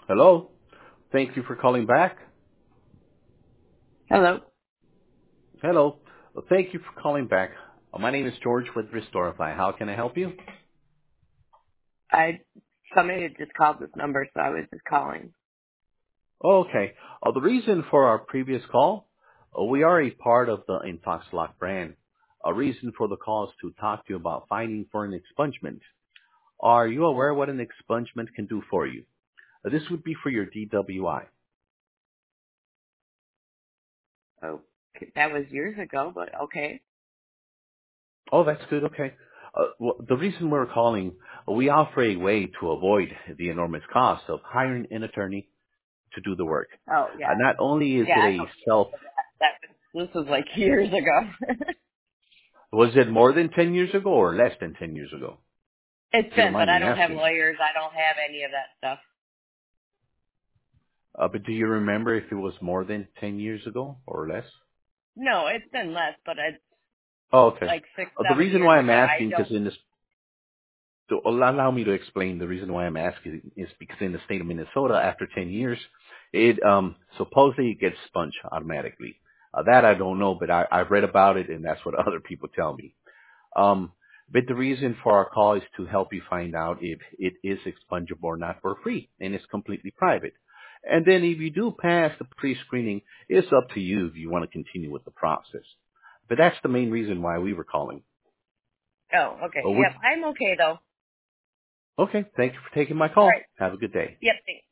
Hello. Thank you for calling back. Hello. Hello. Thank you for calling back. My name is George with Restorify. How can I help you? Somebody had just called this number, so I was just calling. Oh, okay. The reason for our previous call, we are a part of the InfoxLock brand. A reason for the call is to talk to you about fighting for an expungement. Are you aware what an expungement can do for you? This would be for your DWI. Oh, that was years ago, but okay. Oh, that's good. Okay. Well, the reason we're calling, we offer a way to avoid the enormous cost of hiring an attorney to do the work. Oh, yeah. Not only is Yeah, it I a don't self, remember this was like years ago. was it more than 10 years ago or less than 10 years ago? It's If you don't been, but mind I me don't have asking. lawyers. I don't have any of that stuff. But do you remember if it was more than 10 years ago or less? No, it's been less, but it's Oh, okay. like six, The 7 reason years why I'm ago. I asking, don't. because in this, to allow me to explain the reason why I'm asking is because in the state of Minnesota, after 10 years, it supposedly it gets sponged automatically. That I don't know, but I've read about it, and that's what other people tell me. Um, but the reason for our call is to help you find out if it is expungible or not for free, and it's completely private. And then if you do pass the pre-screening, it's up to you if you want to continue with the process. But that's the main reason why we were calling. Oh, okay. Oh, Yep, I'm okay though. okay, thank you for taking my All call. right. Have a good day. Yep. Thanks.